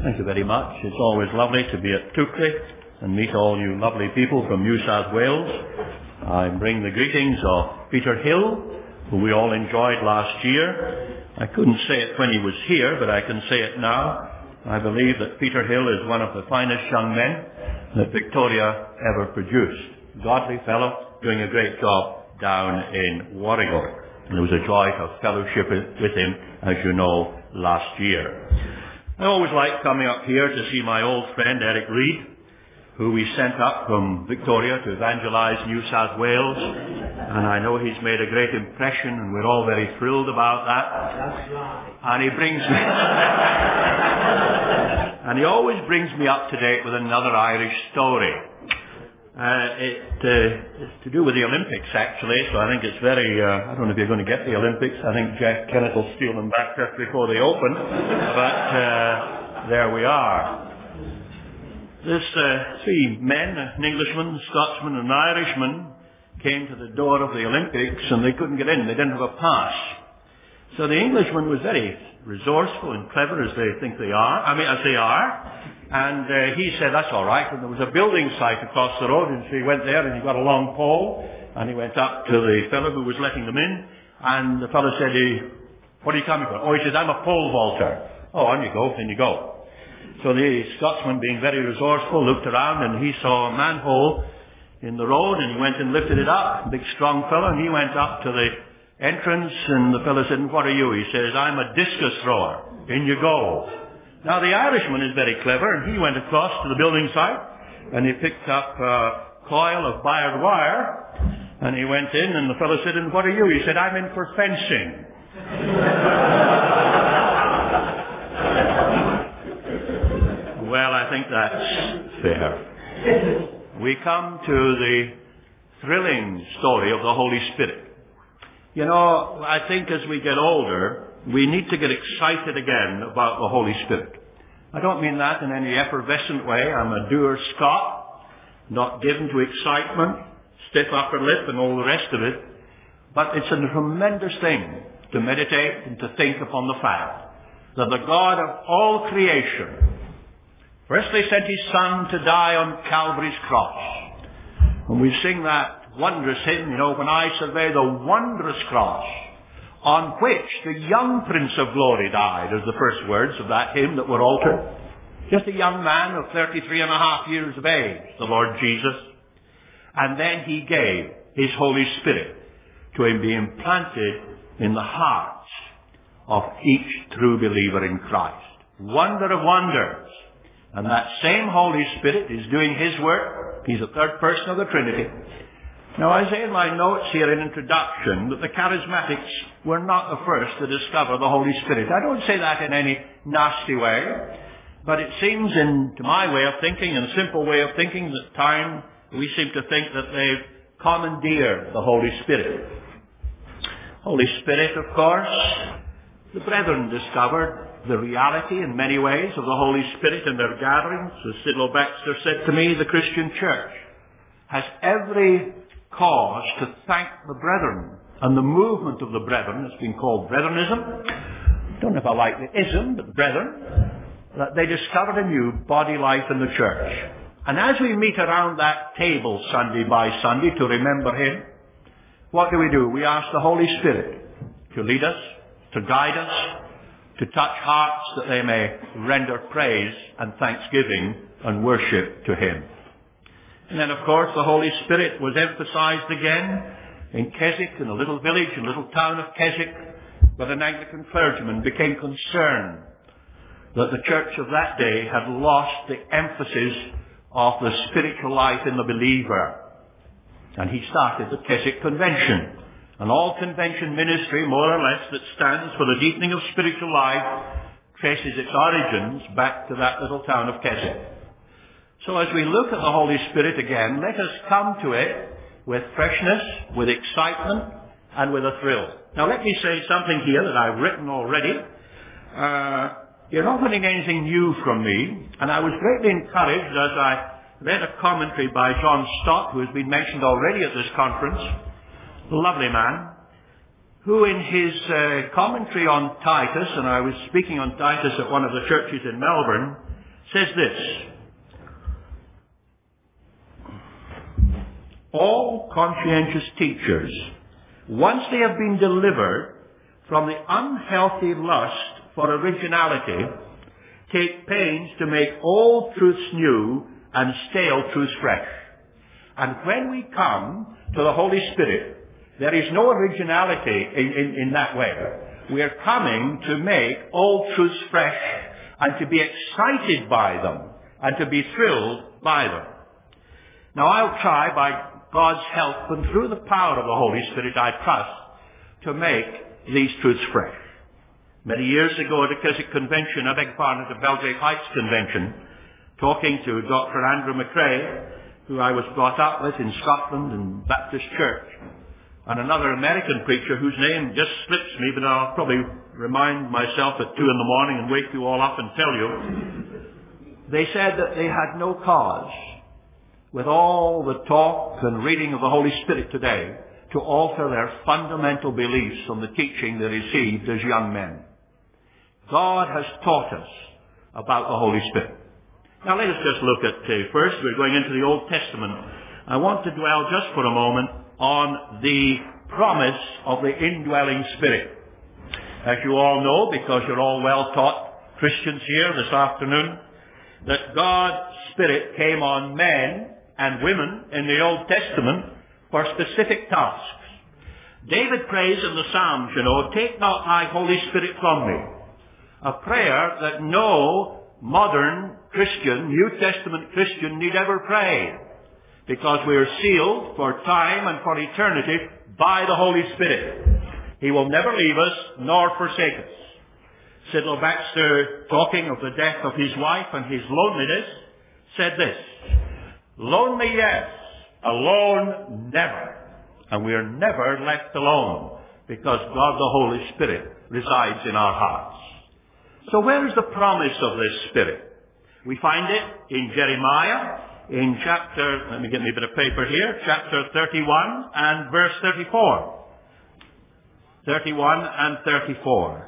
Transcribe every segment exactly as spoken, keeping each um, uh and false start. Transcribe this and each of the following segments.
Thank you very much. It's always lovely to be at Toukley and meet all you lovely people from New South Wales. I bring the greetings of Peter Hill, who we all enjoyed last year. I couldn't say it when he was here, but I can say it now. I believe that Peter Hill is one of the finest young men that Victoria ever produced. Godly fellow, doing a great job down in Warrego. And it was a joy to have fellowship with him, as you know, last year. I always like coming up here to see my old friend Eric Reid, who we sent up from Victoria to evangelize New South Wales. And I know he's made a great impression, and we're all very thrilled about that. That's right. And he brings me... and he always brings me up to date with another Irish story. Uh, it, uh, it's to do with the Olympics, actually, so I think it's very, uh, I don't know if you're going to get the Olympics. I think Jack Kennett will steal them back just before they open. But uh, there we are. This uh, three men, an Englishman, a Scotsman, and an Irishman, came to the door of the Olympics, and they couldn't get in. They didn't have a pass. So the Englishman was very resourceful and clever, as they think they are, I mean, as they are. And uh, he said, that's all right. And there was a building site across the road, and so he went there, and he got a long pole, and he went up to the fellow who was letting them in, and the fellow said, what are you coming for? Oh, he said, I'm a pole vaulter. Oh, on you go, in you go. So the Scotsman, being very resourceful, looked around, and he saw a manhole in the road, and he went and lifted it up, big strong fellow, and he went up to the entrance, and the fellow said, what are you? He says, I'm a discus thrower. In you go. Now the Irishman is very clever, and he went across to the building site, and he picked up a coil of barbed wire, and he went in, and the fellow said, and what are you? He said, I'm in for fencing. Well, I think that's fair. We come to the thrilling story of the Holy Spirit. You know, I think as we get older, we need to get excited again about the Holy Spirit. I don't mean that in any effervescent way. I'm a dour Scot, not given to excitement, stiff upper lip and all the rest of it. But it's a tremendous thing to meditate and to think upon the fact that the God of all creation firstly sent his Son to die on Calvary's cross. And we sing that wondrous hymn, you know, when I survey the wondrous cross on which the young Prince of Glory died, as the first words of that hymn that were altered. Just a young man of thirty-three and a half years of age, the Lord Jesus. And then he gave his Holy Spirit to him be implanted in the hearts of each true believer in Christ. Wonder of wonders. And that same Holy Spirit is doing his work. He's the third person of the Trinity. Now, I say in my notes here in introduction that the charismatics were not the first to discover the Holy Spirit. I don't say that in any nasty way, but it seems, in to my way of thinking, and a simple way of thinking, at times we seem to think that they've commandeered the Holy Spirit. Holy Spirit, of course, the brethren discovered the reality in many ways of the Holy Spirit in their gatherings. As Sidlow Baxter said to me, the Christian church has every cause to thank the brethren. And the movement of the brethren has been called Brethrenism. I don't know if I like the ism, but the brethren, that they discovered a new body life in the church. And as we meet around that table Sunday by Sunday to remember him, what do we do? We ask the Holy Spirit to lead us, to guide us, to touch hearts that they may render praise and thanksgiving and worship to him. And then, of course, the Holy Spirit was emphasized again in Keswick, in the little village, in the little town of Keswick, where an Anglican clergyman became concerned that the church of that day had lost the emphasis of the spiritual life in the believer. And he started the Keswick Convention. And all convention ministry, more or less, that stands for the deepening of spiritual life, traces its origins back to that little town of Keswick. So as we look at the Holy Spirit again, let us come to it with freshness, with excitement, and with a thrill. Now let me say something here that I've written already. Uh, you're not getting anything new from me, and I was greatly encouraged as I read a commentary by John Stott, who has been mentioned already at this conference, a lovely man, who in his uh, commentary on Titus, and I was speaking on Titus at one of the churches in Melbourne, says this: all conscientious teachers, once they have been delivered from the unhealthy lust for originality, take pains to make old truths new and stale truths fresh. And when we come to the Holy Spirit, there is no originality in, in, in that way. We are coming to make old truths fresh and to be excited by them and to be thrilled by them. Now I'll try, by God's help and through the power of the Holy Spirit, I trust, to make these truths fresh. Many years ago at a Keswick convention, I beg your pardon, at the Belgrave Heights convention, talking to Doctor Andrew McRae, who I was brought up with in Scotland and Baptist Church, and another American preacher whose name just slips me, but I'll probably remind myself at two in the morning and wake you all up and tell you. They said that they had no cause, with all the talk and reading of the Holy Spirit today, to alter their fundamental beliefs on the teaching they received as young men. God has taught us about the Holy Spirit. Now let us just look at, uh, first, we're going into the Old Testament. I want to dwell just for a moment on the promise of the indwelling Spirit. As you all know, because you're all well-taught Christians here this afternoon, that God's Spirit came on men and women in the Old Testament for specific tasks. David prays in the Psalms, you know, take not thy Holy Spirit from me. A prayer that no modern Christian, New Testament Christian need ever pray, because we are sealed for time and for eternity by the Holy Spirit. He will never leave us nor forsake us. Sidlow Baxter, talking of the death of his wife and his loneliness, said this: lonely, yes, alone, never. And we are never left alone, because God the Holy Spirit resides in our hearts. So where is the promise of this Spirit? We find it in Jeremiah, in chapter, let me get me a bit of paper here, chapter thirty-one and verse thirty-four. thirty-one and thirty-four.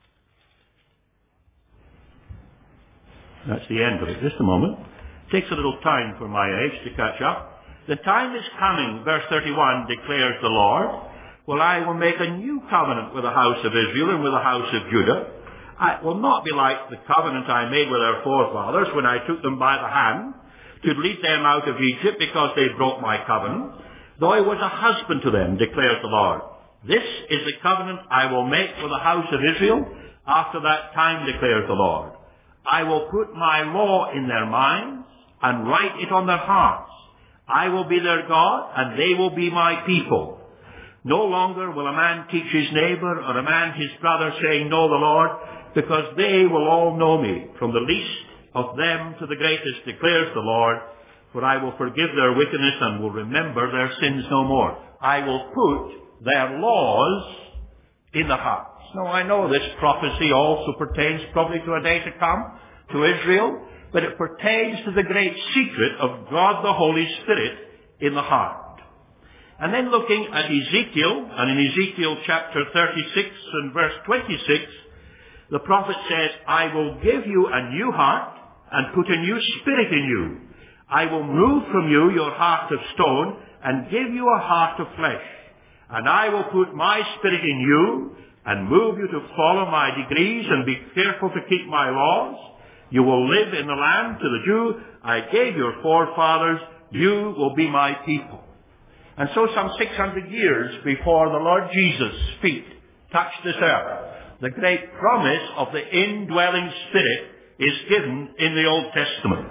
That's the end of it. Just a moment. It takes a little time for my age to catch up. The time is coming, verse thirty-one, declares the Lord, well, I will make a new covenant with the house of Israel and with the house of Judah. It will not be like the covenant I made with their forefathers when I took them by the hand to lead them out of Egypt, because they broke my covenant, though I was a husband to them, declares the Lord. This is the covenant I will make with the house of Israel after that time, declares the Lord. I will put my law in their minds and write it on their hearts. I will be their God, and they will be my people. No longer will a man teach his neighbor or a man his brother, saying, know the Lord, because they will all know me, from the least of them to the greatest, declares the Lord. For I will forgive their wickedness and will remember their sins no more. I will put their laws in the hearts. Now I know this prophecy also pertains probably to a day to come, to Israel, but it pertains to the great secret of God the Holy Spirit in the heart. And then looking at Ezekiel, and in Ezekiel chapter thirty-six and verse twenty-six, the prophet says, I will give you a new heart and put a new spirit in you. I will remove from you your heart of stone and give you a heart of flesh. And I will put my spirit in you and move you to follow my decrees and be careful to keep my laws. You will live in the land to the Jew I gave your forefathers. You will be my people. And so some six hundred years before the Lord Jesus' feet touched this earth, the great promise of the indwelling Spirit is given in the Old Testament.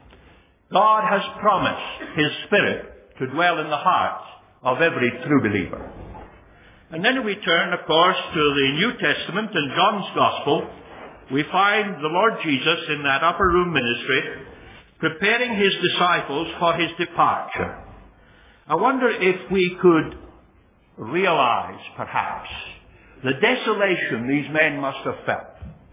God has promised His Spirit to dwell in the hearts of every true believer. And then we turn, of course, to the New Testament and John's Gospel. We find the Lord Jesus in that upper room ministry preparing His disciples for His departure. I wonder if we could realize, perhaps, the desolation these men must have felt.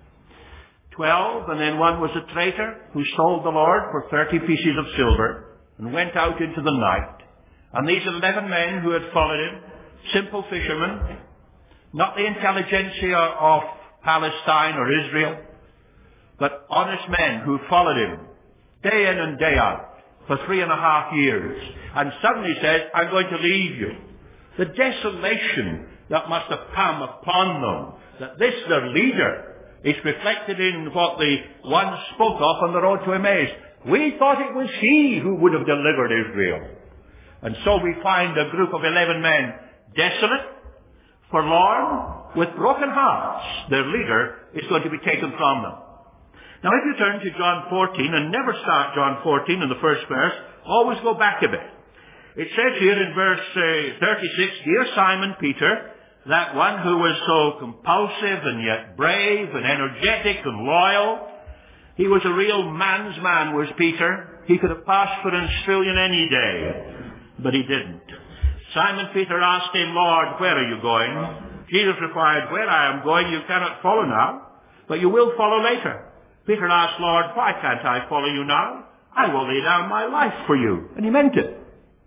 Twelve, and then one was a traitor who sold the Lord for thirty pieces of silver and went out into the night. And these eleven men who had followed him, simple fishermen, not the intelligentsia of Palestine or Israel, but honest men who followed him day in and day out for three and a half years. And suddenly says, I'm going to leave you. The desolation that must have come upon them, that this, their leader, is reflected in what the one spoke of on the road to Emmaus. We thought it was he who would have delivered Israel. And so we find a group of eleven men desolate, forlorn, with broken hearts. Their leader is going to be taken from them. Now if you turn to John fourteen, and never start John fourteen in the first verse, always go back a bit. It says here in verse uh, thirty-six, Dear Simon Peter, that one who was so compulsive and yet brave and energetic and loyal, he was a real man's man, was Peter. He could have passed for an Australian any day, but he didn't. Simon Peter asked him, Lord, where are you going? Jesus replied, where I am going you cannot follow now, but you will follow later. Peter asked, Lord, why can't I follow you now? I will lay down my life for you. And he meant it.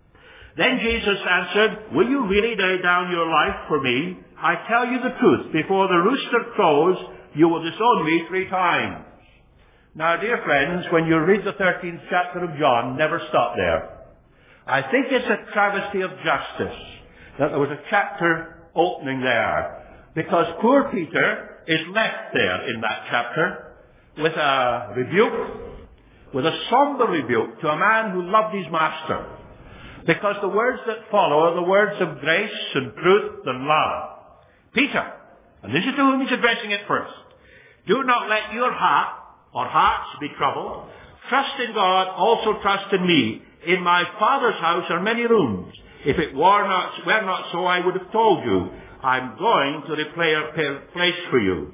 Then Jesus answered, will you really lay down your life for me? I tell you the truth, before the rooster crows, you will disown me three times. Now, dear friends, when you read the thirteenth chapter of John, never stop there. I think it's a travesty of justice that there was a chapter opening there, because poor Peter is left there in that chapter with a rebuke, with a somber rebuke to a man who loved his master. Because the words that follow are the words of grace and truth and love. Peter, and this is to whom he's addressing it first, do not let your heart or hearts be troubled. Trust in God, also trust in me. In my Father's house are many rooms. If it were not, were not so, I would have told you. I'm going to prepare a place for you.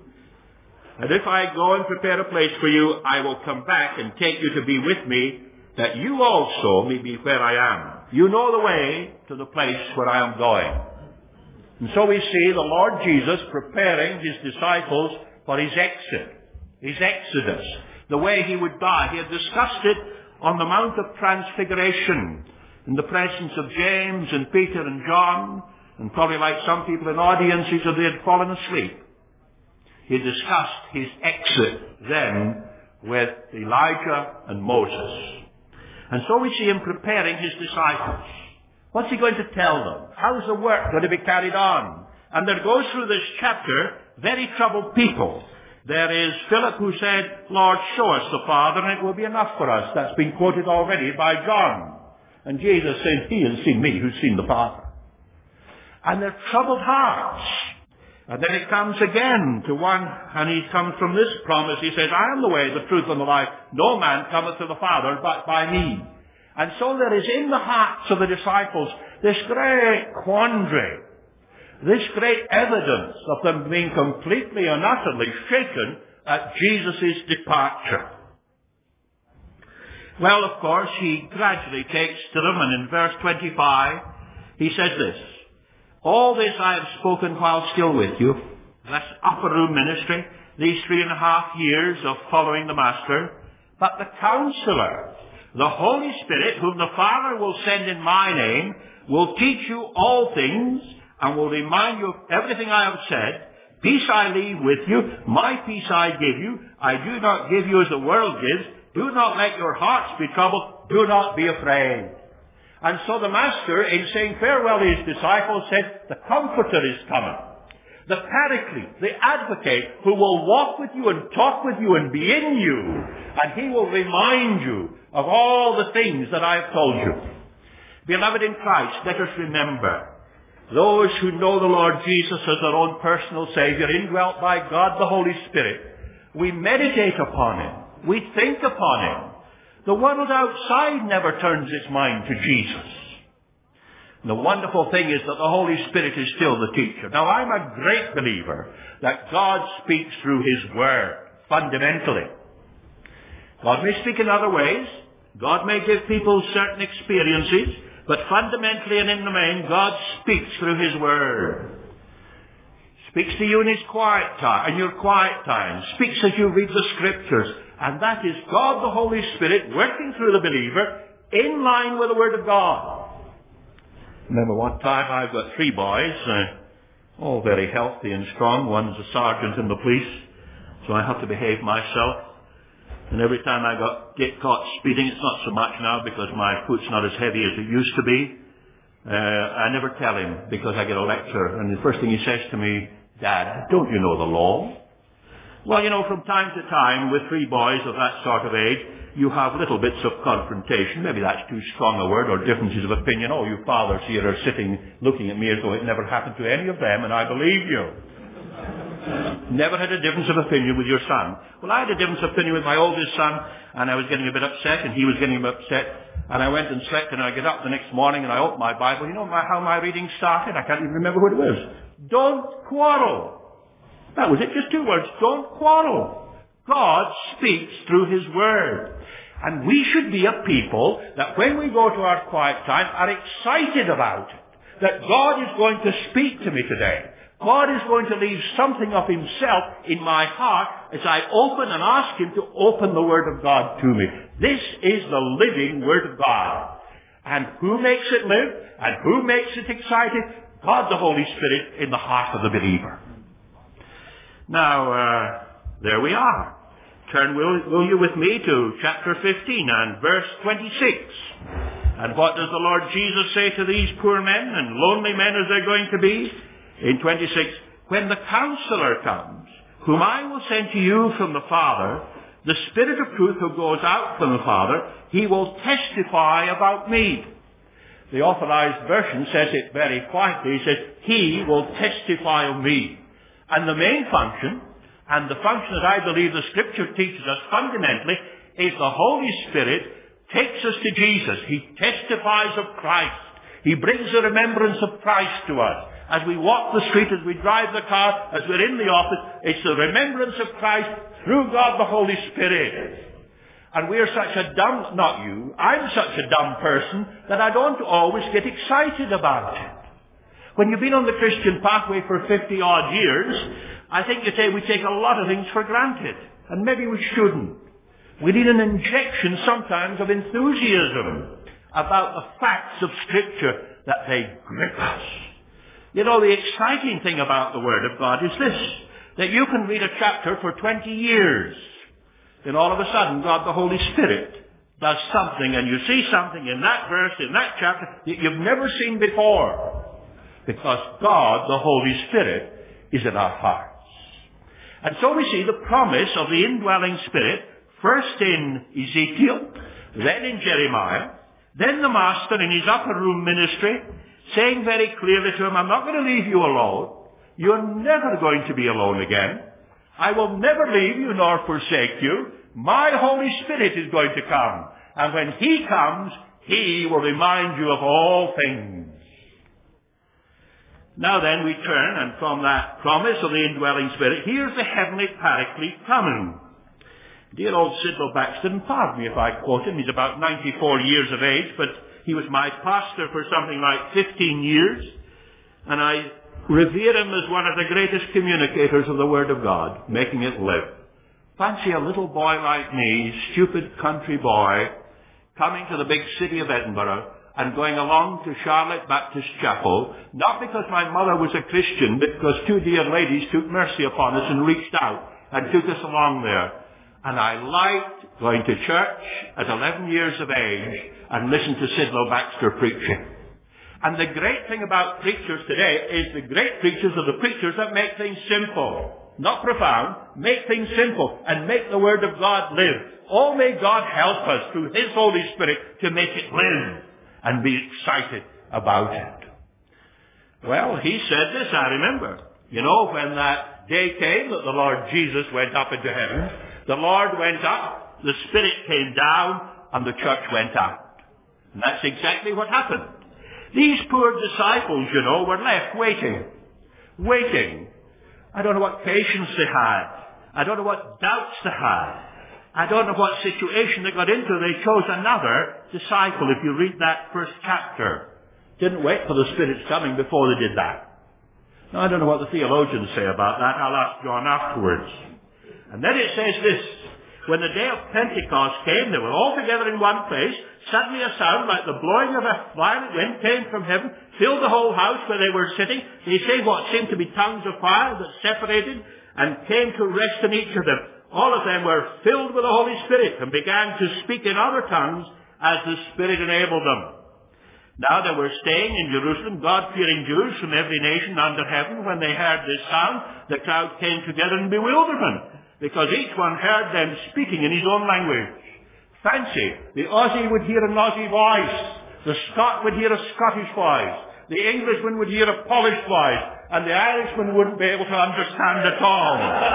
And if I go and prepare a place for you, I will come back and take you to be with me, that you also may be where I am. You know the way to the place where I am going. And so we see the Lord Jesus preparing his disciples for his exit, his exodus, the way he would die. He had discussed it on the Mount of Transfiguration in the presence of James and Peter and John, and probably like some people in audiences, if they had fallen asleep. He discussed his exit then with Elijah and Moses. And so we see him preparing his disciples. What's he going to tell them? How's the work going to be carried on? And there goes through this chapter very troubled people. There is Philip who said, Lord, show us the Father and it will be enough for us. That's been quoted already by John. And Jesus said, he has seen me who's seen the Father. And they're troubled hearts. And then it comes again to one, and he comes from this promise. He says, I am the way, the truth, and the life. No man cometh to the Father but by me. And so there is in the hearts of the disciples this great quandary, this great evidence of them being completely and utterly shaken at Jesus' departure. Well, of course, he gradually takes to them, and in verse twenty-five, he says this, all this I have spoken while still with you, that's upper room ministry, these three and a half years of following the Master, but the Counselor, the Holy Spirit, whom the Father will send in my name, will teach you all things and will remind you of everything I have said. Peace I leave with you, my peace I give you. I do not give you as the world gives. Do not let your hearts be troubled. Do not be afraid. And so the Master, in saying farewell to his disciples, said, the Comforter is coming. The Paraclete, the Advocate, who will walk with you and talk with you and be in you. And he will remind you of all the things that I have told you. Beloved in Christ, let us remember, those who know the Lord Jesus as their own personal Savior, indwelt by God the Holy Spirit, we meditate upon him. We think upon him. The world outside never turns its mind to Jesus. And the wonderful thing is that the Holy Spirit is still the teacher. Now, I'm a great believer that God speaks through his Word, fundamentally. God may speak in other ways. God may give people certain experiences. But fundamentally and in the main, God speaks through his Word. Speaks to you in his quiet time, in your quiet time. Speaks as you read the Scriptures. And that is God the Holy Spirit working through the believer in line with the Word of God. Remember one time I've got three boys, uh, all very healthy and strong. One's a sergeant in the police, so I have to behave myself. And every time I got get caught speeding, it's not so much now because my foot's not as heavy as it used to be. Uh, I never tell him because I get a lecture. And the first thing he says to me, Dad, don't you know the law? Well, you know, from time to time, with three boys of that sort of age, you have little bits of confrontation. Maybe that's too strong a word, or differences of opinion. Oh, you fathers here are sitting looking at me as though it never happened to any of them, and I believe you. Never had a difference of opinion with your son. Well, I had a difference of opinion with my oldest son, and I was getting a bit upset, and he was getting a bit upset, and I went and slept, and I get up the next morning, and I opened my Bible. You know my, how my reading started? I can't even remember what it was. Don't quarrel. That was it, just two words. Don't quarrel. God speaks through his word. And we should be a people that when we go to our quiet time are excited about it. That God is going to speak to me today. God is going to leave something of himself in my heart as I open and ask him to open the word of God to me. This is the living word of God. And who makes it live? And who makes it excited? God the Holy Spirit in the heart of the believer. Now, uh, there we are. Turn, will, will you, with me to chapter fifteen and verse twenty-six. And what does the Lord Jesus say to these poor men and lonely men as they're going to be? In twenty-six, when the Counselor comes, whom I will send to you from the Father, the Spirit of truth who goes out from the Father, he will testify about me. The Authorized Version says it very quietly. It says, he will testify of me. And the main function, and the function that I believe the Scripture teaches us fundamentally, is the Holy Spirit takes us to Jesus. He testifies of Christ. He brings the remembrance of Christ to us. As we walk the street, as we drive the car, as we're in the office, it's the remembrance of Christ through God the Holy Spirit. And we're such a dumb, not you, I'm such a dumb person that I don't always get excited about it. When you've been on the Christian pathway for fifty odd years, I think you say we take a lot of things for granted. And maybe we shouldn't. We need an injection sometimes of enthusiasm about the facts of Scripture that they grip us. You know, the exciting thing about the Word of God is this, that you can read a chapter for twenty years. Then all of a sudden, God the Holy Spirit does something, and you see something in that verse, in that chapter, that you've never seen before. Because God, the Holy Spirit, is in our hearts. And so we see the promise of the indwelling Spirit, first in Ezekiel, then in Jeremiah, then the Master in his upper room ministry, saying very clearly to him, I'm not going to leave you alone. You're never going to be alone again. I will never leave you nor forsake you. My Holy Spirit is going to come. And when he comes, he will remind you of all things. Now then we turn, and from that promise of the indwelling Spirit, here's the heavenly Paraclete coming. Dear old Sidlow Baxter, and pardon me if I quote him, he's about ninety-four years of age, but he was my pastor for something like fifteen years, and I revere him as one of the greatest communicators of the Word of God, making it live. Fancy a little boy like me, stupid country boy, coming to the big city of Edinburgh, and going along to Charlotte Baptist Chapel, not because my mother was a Christian, but because two dear ladies took mercy upon us and reached out and took us along there. And I liked going to church at eleven years of age and listen to Sidlow Baxter preaching. And the great thing about preachers today is the great preachers are the preachers that make things simple. Not profound, make things simple and make the Word of God live. Oh, may God help us through his Holy Spirit to make it live and be excited about it. Well, he said this, I remember. You know, when that day came that the Lord Jesus went up into heaven, the Lord went up, the Spirit came down, and the church went out. And that's exactly what happened. These poor disciples, you know, were left waiting. Waiting. I don't know what patience they had. I don't know what doubts they had. I don't know what situation they got into. They chose another disciple, if you read that first chapter. Didn't wait for the Spirit's coming before they did that. Now, I don't know what the theologians say about that. I'll ask John afterwards. And then it says this. When the day of Pentecost came, they were all together in one place. Suddenly a sound like the blowing of a violent wind came from heaven, filled the whole house where they were sitting. They say what seemed to be tongues of fire that separated and came to rest on each of them. all of them were filled with the Holy Spirit and began to speak in other tongues as the Spirit enabled them. Now they were staying in Jerusalem, God-fearing Jews from every nation under heaven. When they heard this sound, the crowd came together in bewilderment, because each one heard them speaking in his own language. Fancy, the Aussie would hear an Aussie voice, the Scot would hear a Scottish voice, the Englishman would hear a Polish voice, and the Irishman wouldn't be able to understand at all.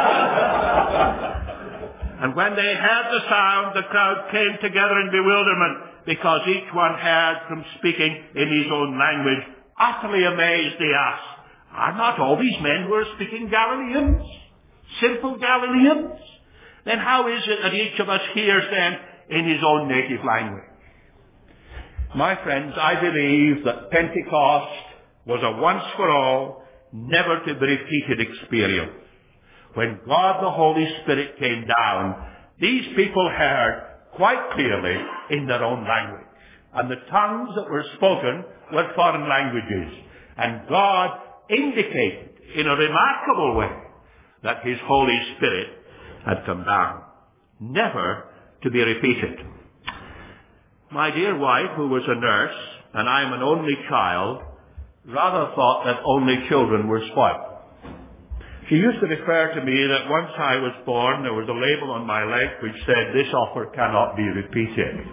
And when they heard the sound, the crowd came together in bewilderment, because each one heard them speaking in his own language. Utterly amazed, they asked, are not all these men who are speaking Galileans? Simple Galileans? Then how is it that each of us hears them in his own native language? My friends, I believe that Pentecost was a once-for-all, never to be repeated experience. When God the Holy Spirit came down, these people heard quite clearly in their own language. And the tongues that were spoken were foreign languages. And God indicated in a remarkable way that his Holy Spirit had come down. Never to be repeated. My dear wife, who was a nurse, and I am an only child, rather thought that only children were spoiled. She used to refer to me that once I was born, there was a label on my leg which said, this offer cannot be repeated.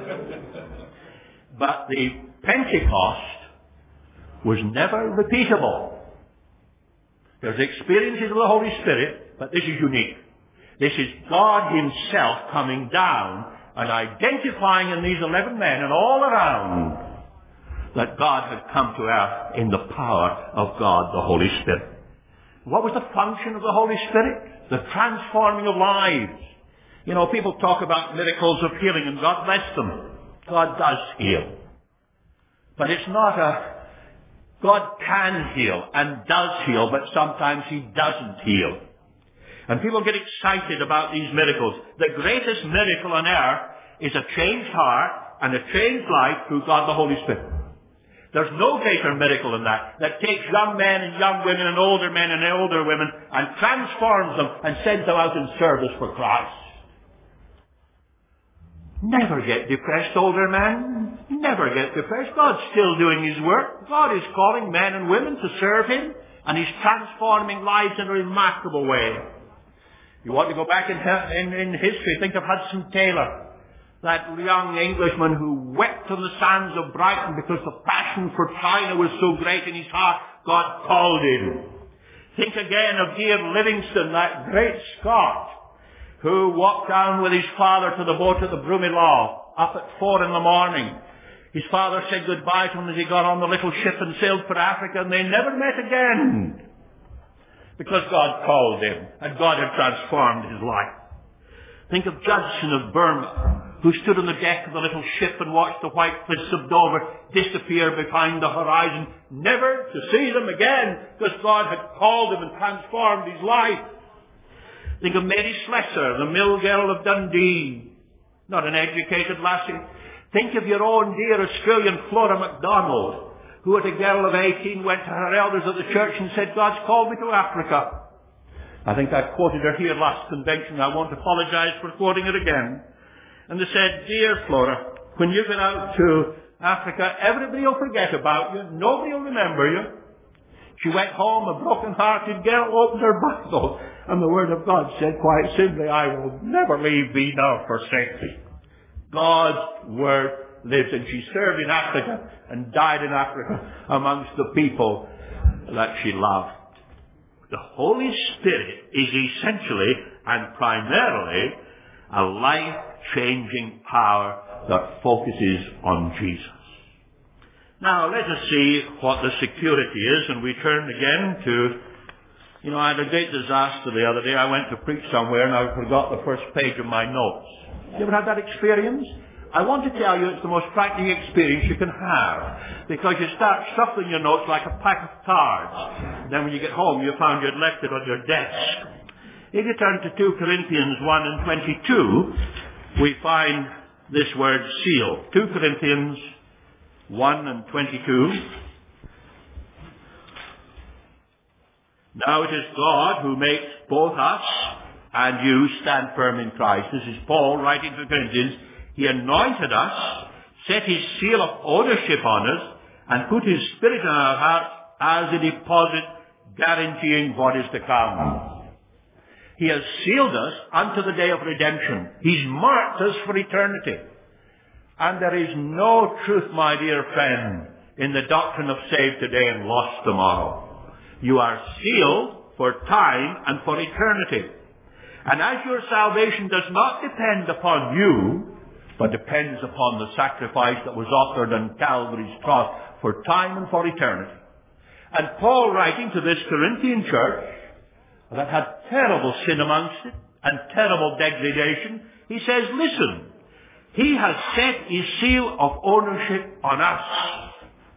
But the Pentecost was never repeatable. There's experiences of the Holy Spirit, but this is unique. This is God himself coming down and identifying in these eleven men and all around that God had come to earth in the power of God, the Holy Spirit. What was the function of the Holy Spirit? The transforming of lives. You know, people talk about miracles of healing, and God bless them. God does heal. But it's not a... God can heal and does heal, but sometimes he doesn't heal. And people get excited about these miracles. The greatest miracle on earth is a changed heart and a changed life through God the Holy Spirit. There's no greater miracle than that, that takes young men and young women and older men and older women and transforms them and sends them out in service for Christ. Never get depressed, older men. Never get depressed. God's still doing his work. God is calling men and women to serve him, and he's transforming lives in a remarkable way. You want to go back in, in, in history, think of Hudson Taylor. That young Englishman who wept on the sands of Brighton because the passion for China was so great in his heart, God called him. Think again of dear Livingston, that great Scot, who walked down with his father to the boat at the Broomielaw, up at four in the morning. His father said goodbye to him as he got on the little ship and sailed for Africa, and they never met again. Because God called him, and God had transformed his life. Think of Judson of Burma, who stood on the deck of the little ship and watched the white cliffs of Dover disappear behind the horizon, never to see them again, because God had called him and transformed his life. Think of Mary Slessor, the mill girl of Dundee, not an educated lassie. Think of your own dear Australian Flora MacDonald, who at a girl of eighteen went to her elders at the church and said, God's called me to Africa. I think I quoted her here last convention. I won't apologize for quoting it again. And they said, dear Flora, when you get out to Africa, everybody will forget about you. Nobody will remember you. She went home, a broken-hearted girl, opened her Bible, and the Word of God said quite simply, I will never leave thee nor forsake thee. God's Word lives, and she served in Africa and died in Africa amongst the people that she loved. The Holy Spirit is essentially and primarily a life-changing power that focuses on Jesus. Now, let us see what the security is, and we turn again to, you know, I had a great disaster the other day. I went to preach somewhere, and I forgot the first page of my notes. You ever had that experience? I want to tell you it's the most frightening experience you can have, because you start shuffling your notes like a pack of cards. Then when you get home, you found you'd left it on your desk. If you turn to two Corinthians one and twenty-two, we find this word seal. two Corinthians one and twenty-two. Now it is God who makes both us and you stand firm in Christ. This is Paul writing to the Corinthians. He anointed us, set his seal of ownership on us, and put his Spirit in our hearts as a deposit guaranteeing what is to come. He has sealed us unto the day of redemption. He's marked us for eternity. And there is no truth, my dear friend, in the doctrine of saved today and lost tomorrow. You are sealed for time and for eternity. And as your salvation does not depend upon you, but depends upon the sacrifice that was offered on Calvary's cross for time and for eternity. And Paul, writing to this Corinthian church that had terrible sin amongst it and terrible degradation, he says, listen, he has set his seal of ownership on us.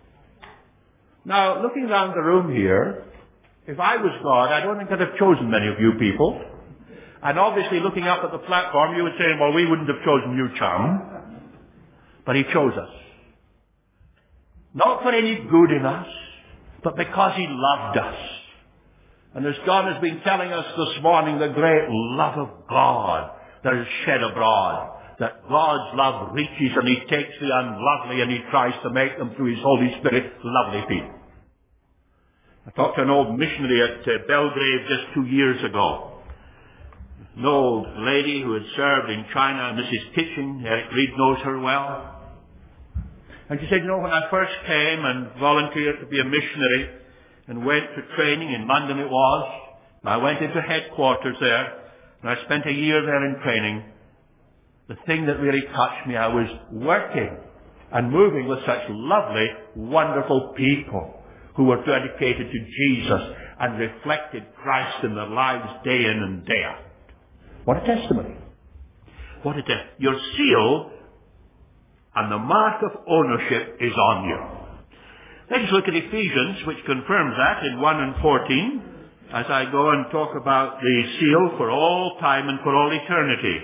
Now, looking around the room here, if I was God, I don't think I'd have chosen many of you people. And obviously, looking up at the platform, you would say, well, we wouldn't have chosen you, chum. But he chose us. Not for any good in us, but because he loved us. And as God has been telling us this morning, the great love of God that is shed abroad, that God's love reaches and he takes the unlovely and he tries to make them through his Holy Spirit lovely people. I talked to an old missionary at uh, Belgrave just two years ago. An old lady who had served in China, Missus Kitchen. Eric Reed knows her well. And she said, you know, when I first came and volunteered to be a missionary and went to training in London it was, I went into headquarters there and I spent a year there in training. The thing that really touched me, I was working and moving with such lovely, wonderful people who were dedicated to Jesus and reflected Christ in their lives day in and day out. What a testimony. What a testimony. Your seal and the mark of ownership is on you. Let's look at Ephesians, which confirms that in one and fourteen, as I go and talk about the seal for all time and for all eternity.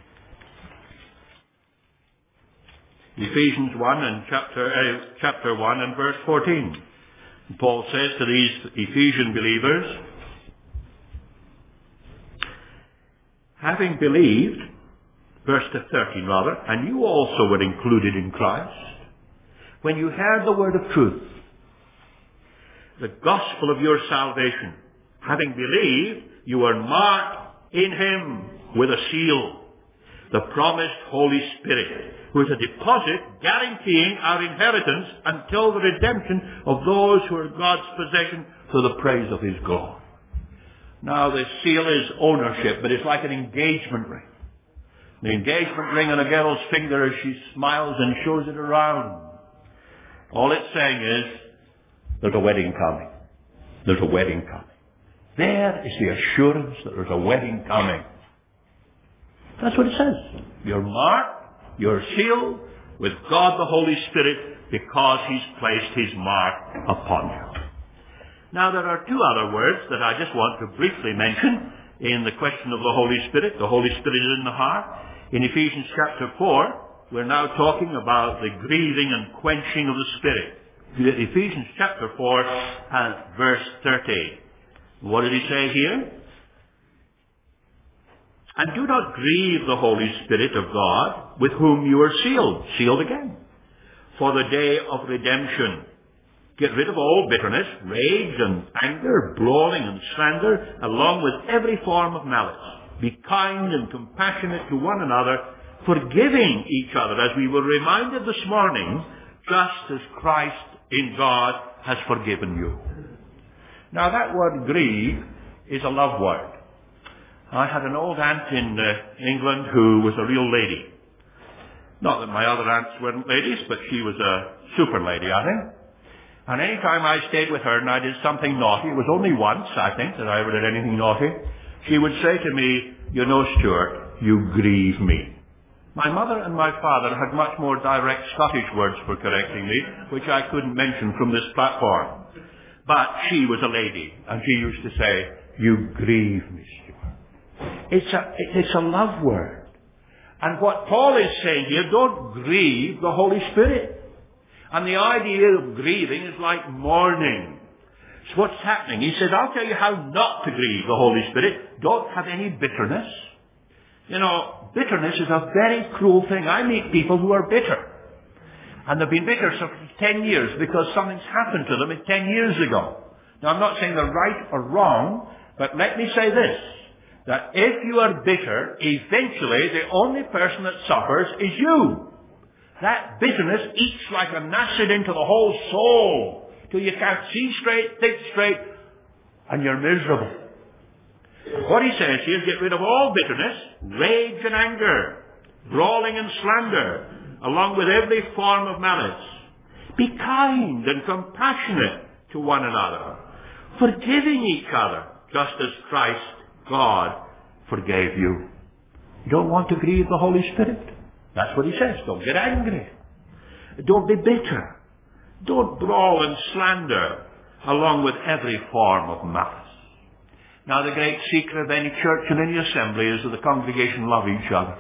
Ephesians one and chapter, uh, chapter one and verse fourteen. Paul says to these Ephesian believers, having believed, verse thirteen rather, and you also were included in Christ, when you heard the word of truth, the gospel of your salvation, having believed, you were marked in him with a seal, the promised Holy Spirit, who is a deposit guaranteeing our inheritance until the redemption of those who are God's possession to the praise of his glory. Now, the seal is ownership, but it's like an engagement ring. The engagement ring on a girl's finger as she smiles and shows it around. All it's saying is, there's a wedding coming. There's a wedding coming. There is the assurance that there's a wedding coming. That's what it says. You're marked, you're sealed with God the Holy Spirit because he's placed his mark upon you. Now, there are two other words that I just want to briefly mention in the question of the Holy Spirit. The Holy Spirit is in the heart. In Ephesians chapter four, we're now talking about the grieving and quenching of the Spirit. Ephesians chapter four and verse thirty. What did he say here? And do not grieve the Holy Spirit of God, with whom you are sealed. Sealed again. For the day of redemption. Get rid of all bitterness, rage and anger, brawling and slander, along with every form of malice. Be kind and compassionate to one another, forgiving each other, as we were reminded this morning, just as Christ in God has forgiven you. Now, that word grieve is a love word. I had an old aunt in uh, England who was a real lady. Not that my other aunts weren't ladies, but she was a super lady, I think. And any time I stayed with her and I did something naughty, it was only once, I think, that I ever did anything naughty, she would say to me, you know, Stuart, you grieve me. My mother and my father had much more direct Scottish words for correcting me, which I couldn't mention from this platform. But she was a lady, and she used to say, you grieve me, Stuart. It's a, it's a love word. And what Paul is saying here, don't grieve the Holy Spirit. And the idea of grieving is like mourning. So what's happening? He says, I'll tell you how not to grieve the Holy Spirit. Don't have any bitterness. You know, bitterness is a very cruel thing. I meet people who are bitter. And they've been bitter for ten years because something's happened to them ten years ago. Now, I'm not saying they're right or wrong, but let me say this, that if you are bitter, eventually the only person that suffers is you. That bitterness eats like an acid into the whole soul, till you can't see straight, think straight, and you're miserable. What he says here is get rid of all bitterness, rage and anger, brawling and slander, along with every form of malice. Be kind and compassionate to one another, forgiving each other, just as Christ, God, forgave you. You don't want to grieve the Holy Spirit? That's what he says. Don't get angry. Don't be bitter. Don't brawl and slander, along with every form of malice. Now, the great secret of any church and any assembly is that the congregation love each other.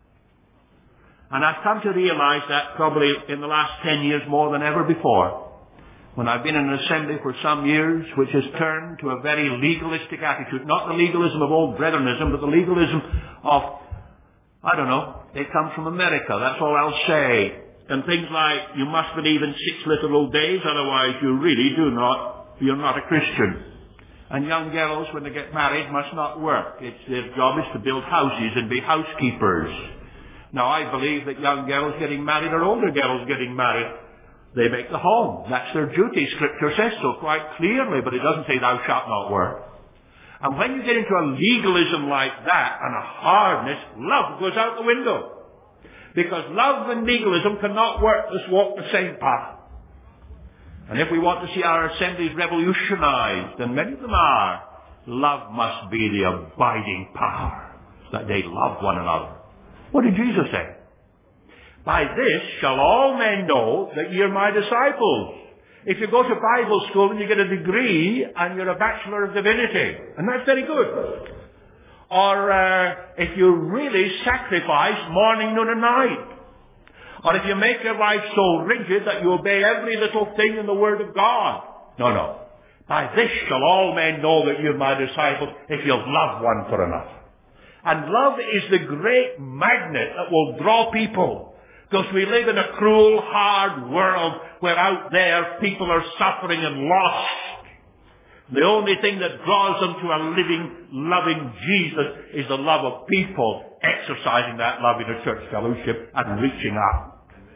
And I've come to realize that probably in the last ten years more than ever before, when I've been in an assembly for some years, which has turned to a very legalistic attitude, not the legalism of old Brethrenism, but the legalism of, I don't know, it comes from America, that's all I'll say. And things like, you must believe in six literal days, otherwise you really do not, you're not a Christian. And young girls, when they get married, must not work. It's their job is to build houses and be housekeepers. Now, I believe that young girls getting married or older girls getting married, they make the home. That's their duty. Scripture says so quite clearly, but it doesn't say thou shalt not work. And when you get into a legalism like that and a hardness, love goes out the window. Because love and legalism cannot work, just walk the same path. And if we want to see our assemblies revolutionized, and many of them are, love must be the abiding power, so that they love one another. What did Jesus say? By this shall all men know that ye are my disciples. If you go to Bible school and you get a degree and you're a Bachelor of Divinity, and that's very good. Or uh, if you really sacrifice morning, noon and night. Or if you make your life so rigid that you obey every little thing in the Word of God. No, no. By this shall all men know that you're my disciples, if you'll love one for another. And love is the great magnet that will draw people. Because we live in a cruel, hard world where out there people are suffering and lost. The only thing that draws them to a living, loving Jesus is the love of people exercising that love in a church fellowship and reaching out.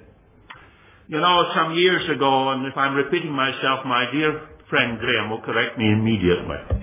You know, some years ago, and if I'm repeating myself, my dear friend Graham will correct me immediately.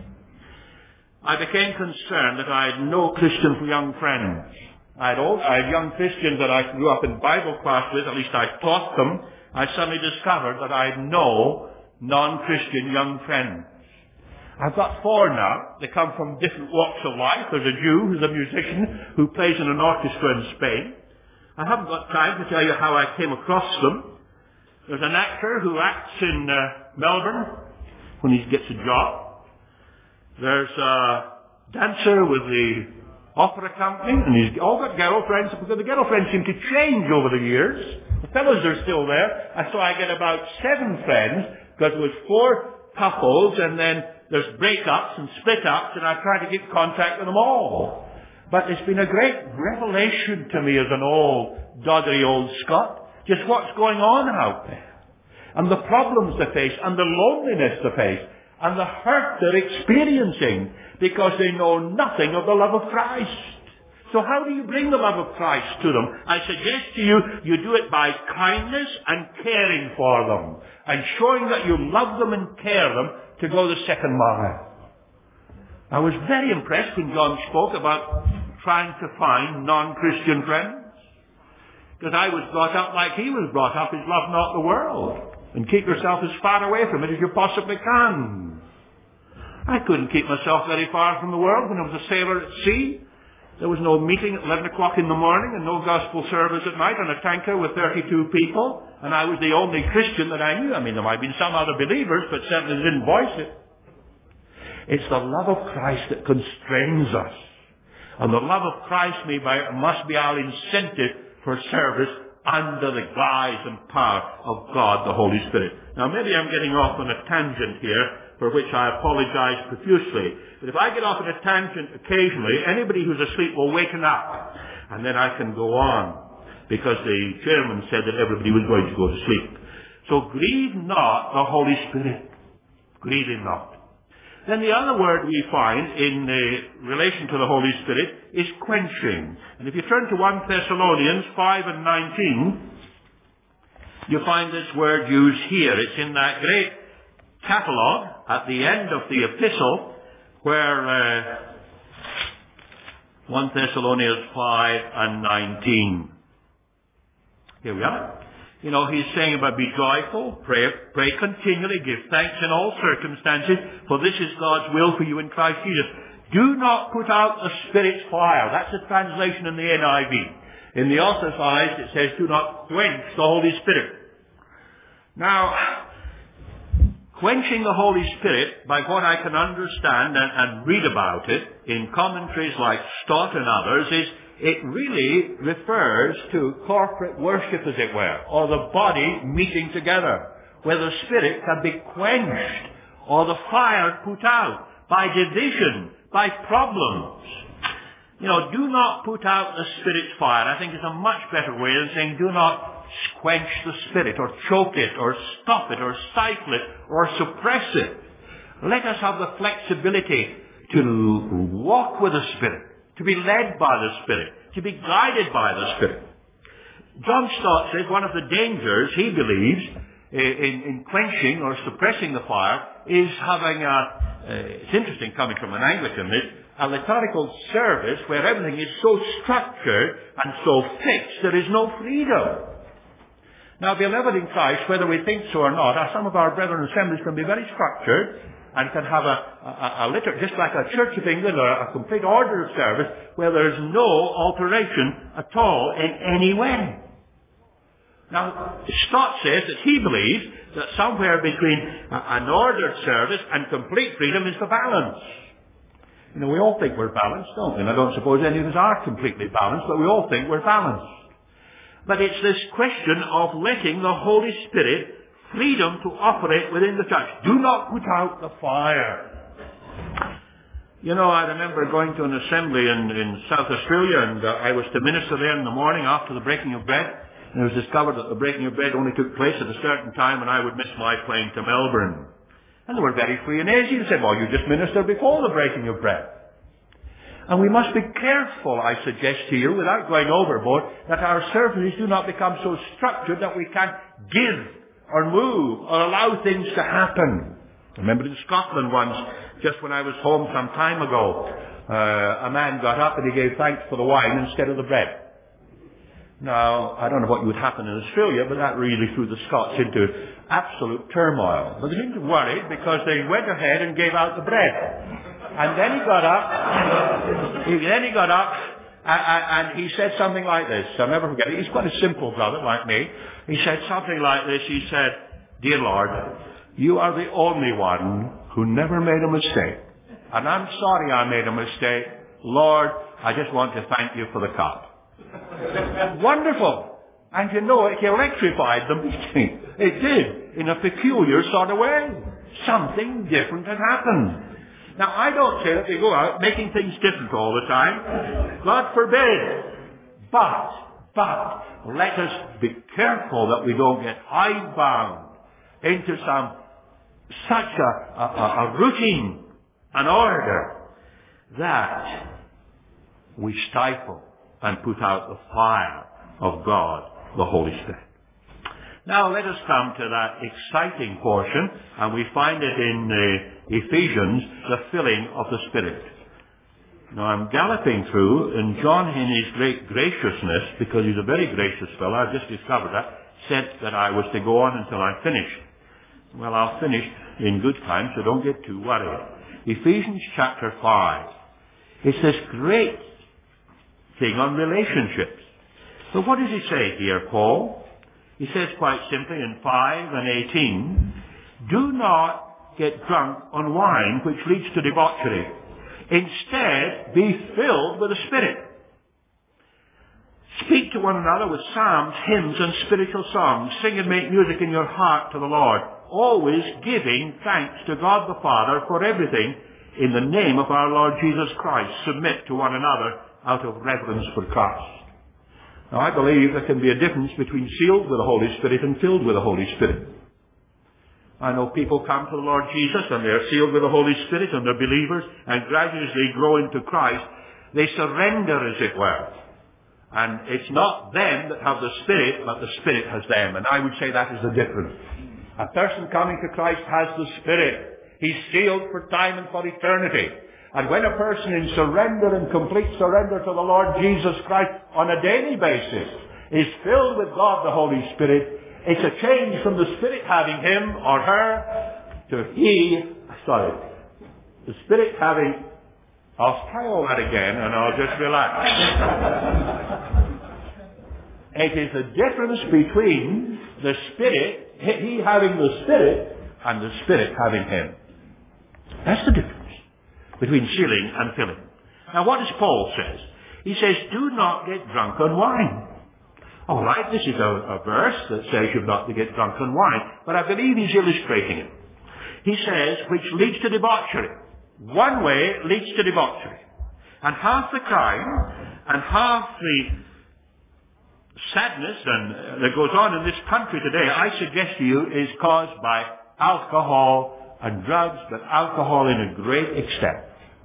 I became concerned that I had no Christian young friends. I had, old, I had young Christians that I grew up in Bible class with, at least I taught them. I suddenly discovered that I had no non-Christian young friends. I've got four now. They come from different walks of life. There's a Jew who's a musician who plays in an orchestra in Spain. I haven't got time to tell you how I came across them. There's an actor who acts in uh, Melbourne when he gets a job. There's a dancer with the opera company, and he's all got girlfriends, because the girlfriends seem to change over the years. The fellows are still there, and so I get about seven friends, because there was four couples, and then there's breakups and split-ups, and I try to get contact with them all. But it's been a great revelation to me as an old, doddery old Scot, just what's going on out there, and the problems they face, and the loneliness they face, and the hurt they're experiencing, because they know nothing of the love of Christ. So how do you bring the love of Christ to them? I suggest to you, you do it by kindness and caring for them, and showing that you love them and care them to go the second mile. I was very impressed when John spoke about trying to find non-Christian friends, because I was brought up like he was brought up, is love not the world, and keep yourself as far away from it as you possibly can. I couldn't keep myself very far from the world when I was a sailor at sea. There was no meeting at eleven o'clock in the morning and no gospel service at night on a tanker with thirty-two people, and I was the only Christian that I knew. I mean, there might have been some other believers, but certainly didn't voice it. It's the love of Christ that constrains us. And the love of Christ must be our incentive for service under the guise and power of God, the Holy Spirit. Now, maybe I'm getting off on a tangent here, for which I apologize profusely. But if I get off on a tangent occasionally, anybody who's asleep will waken up, and then I can go on, because the chairman said that everybody was going to go to sleep. So grieve not the Holy Spirit. Grieve him not. Then the other word we find in uh, relation to the Holy Spirit is quenching. And if you turn to First Thessalonians five and nineteen, you find this word used here. It's in that great catalogue at the end of the epistle where uh, First Thessalonians five and nineteen. Here we are. You know, he's saying about be joyful, pray, pray continually, give thanks in all circumstances, for this is God's will for you in Christ Jesus. Do not put out the Spirit's fire. That's the translation in the N I V. In the Authorized, it says, do not quench the Holy Spirit. Now, quenching the Holy Spirit, by what I can understand and, and read about it in commentaries like Stott and others, is it really refers to corporate worship, as it were, or the body meeting together, where the Spirit can be quenched, or the fire put out by division, by problems. You know, do not put out the Spirit's fire. I think it's a much better way than saying do not quench the Spirit, or choke it, or stop it, or stifle it, or suppress it. Let us have the flexibility to walk with the Spirit, to be led by the Spirit, to be guided by the Spirit. John Stott says one of the dangers, he believes, in, in quenching or suppressing the fire is having a, uh, it's interesting coming from an Anglican, this, a liturgical service where everything is so structured and so fixed, there is no freedom. Now, beloved in Christ, whether we think so or not, some of our brethren assemblies can be very structured and can have a, a, a liturgy, just like a Church of England or a complete order of service, where there's no alteration at all in any way. Now, Stott says that he believes that somewhere between a, an ordered service and complete freedom is the balance. You know, we all think we're balanced, don't we? And I don't suppose any of us are completely balanced, but we all think we're balanced. But it's this question of letting the Holy Spirit freedom to operate within the church. Do not put out the fire. You know, I remember going to an assembly in, in South Australia, and uh, I was to minister there in the morning after the breaking of bread. And it was discovered that the breaking of bread only took place at a certain time, and I would miss my plane to Melbourne. And they were very free and easy. They said, well, you just ministered before the breaking of bread. And we must be careful, I suggest to you, without going overboard, that our services do not become so structured that we can't give or move or allow things to happen. I remember in Scotland once, just when I was home some time ago, uh, a man got up and he gave thanks for the wine instead of the bread. Now, I don't know what would happen in Australia, but that really threw the Scots into absolute turmoil. But they didn't worry because they went ahead and gave out the bread. And then he got up, he, then he got up, and, and he said something like this. I'll never forget it. He's quite a simple brother like me. He said something like this. He said, dear Lord, you are the only one who never made a mistake. And I'm sorry I made a mistake. Lord, I just want to thank you for the cup. Wonderful. And you know, it electrified the meeting. It did, in a peculiar sort of way. Something different had happened. Now, I don't say that we go out making things different all the time. God forbid. But, but, let us be careful that we don't get hidebound into some, such a, a, a routine, an order, that we stifle and put out the fire of God, the Holy Spirit. Now let us come to that exciting portion, and we find it in uh, Ephesians, the filling of the Spirit. Now I'm galloping through, and John in his great graciousness, because he's a very gracious fellow, I've just discovered that, said that I was to go on until I finished. Well, I'll finish in good time, so don't get too worried. Ephesians chapter five. It's this great thing on relationships. So what does he say here, Paul? He says quite simply in five and eighteen, do not get drunk on wine which leads to debauchery. Instead, be filled with the Spirit. Speak to one another with psalms, hymns, and spiritual songs. Sing and make music in your heart to the Lord. always giving thanks to God the Father for everything in the name of our Lord Jesus Christ. Submit to one another out of reverence for Christ. Now, I believe there can be a difference between sealed with the Holy Spirit and filled with the Holy Spirit. I know people come to the Lord Jesus and they are sealed with the Holy Spirit and they're believers, and gradually as they grow into Christ, they surrender, as it were. And it's not them that have the Spirit, but the Spirit has them. And I would say that is the difference. A person coming to Christ has the Spirit. He's sealed for time and for eternity. And when a person in surrender and complete surrender to the Lord Jesus Christ on a daily basis is filled with God the Holy Spirit, it's a change from the Spirit having him or her to he, sorry, the Spirit having, I'll try all that again and I'll just relax. It is the difference between the Spirit, he having the Spirit, and the Spirit having him. That's the difference between sealing and filling. Now what does Paul say? He says, do not get drunk on wine. All right, this is a, a verse that says you're not to get drunk on wine, but I believe he's illustrating it. He says, which leads to debauchery. One way leads to debauchery. And half the crime and half the sadness and, that goes on in this country today, I suggest to you, is caused by alcohol and drugs, but alcohol in a great extent.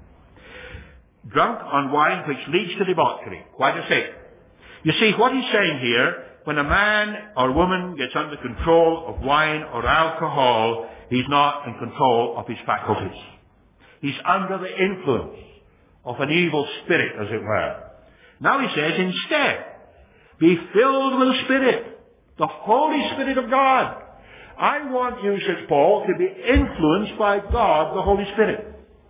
Drunk on wine which leads to debauchery. Quite a thing. You see, what he's saying here, when a man or woman gets under control of wine or alcohol, he's not in control of his faculties. He's under the influence of an evil spirit, as it were. Now he says, instead, be filled with the Spirit, the Holy Spirit of God. I want you, says Paul, to be influenced by God, the Holy Spirit.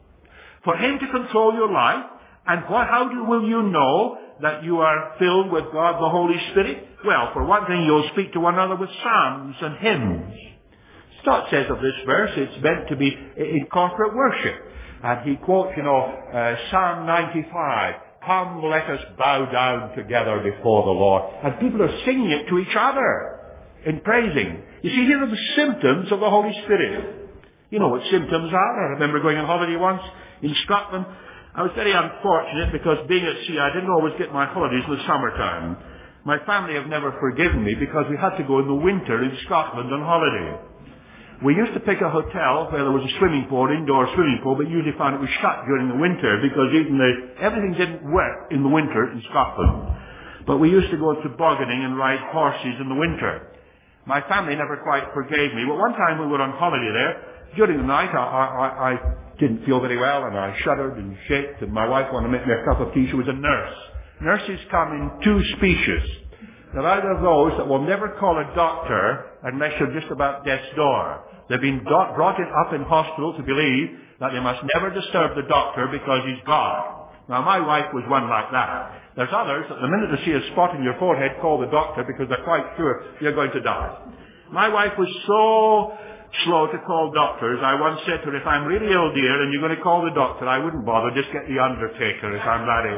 For him to control your life. And what, how do, will you know that you are filled with God, the Holy Spirit? Well, for one thing, you'll speak to one another with psalms and hymns. Stott says of this verse, it's meant to be in corporate worship. And he quotes, you know, uh, Psalm ninety-five. Come, let us bow down together before the Lord. And people are singing it to each other in praising. You see, here are the symptoms of the Holy Spirit. You know what symptoms are. I remember going on holiday once in Scotland. I was very unfortunate because being at sea, I didn't always get my holidays in the summertime. My family have never forgiven me because we had to go in the winter in Scotland on holiday. We used to pick a hotel where there was a swimming pool, indoor swimming pool, but usually found it was shut during the winter because even the, everything didn't work in the winter in Scotland. But we used to go tobogganing and ride horses in the winter. My family never quite forgave me. But one time we were on holiday there. During the night, I, I, I didn't feel very well, and I shuddered and shook, and my wife wanted to make me a cup of tea. She was a nurse. Nurses come in two species. They're either those that will never call a doctor unless you're just about death's door. They've been do- brought in, up in hospital to believe that they must never disturb the doctor because he's God. Now, my wife was one like that. There's others that the minute they see a spot in your forehead, call the doctor because they're quite sure you're going to die. My wife was so slow to call doctors. I once said to her, if I'm really ill, dear, and you're going to call the doctor, I wouldn't bother. Just get the undertaker if I'm that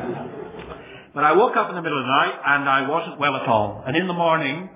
ill. But I woke up in the middle of the night and I wasn't well at all. And in the morning,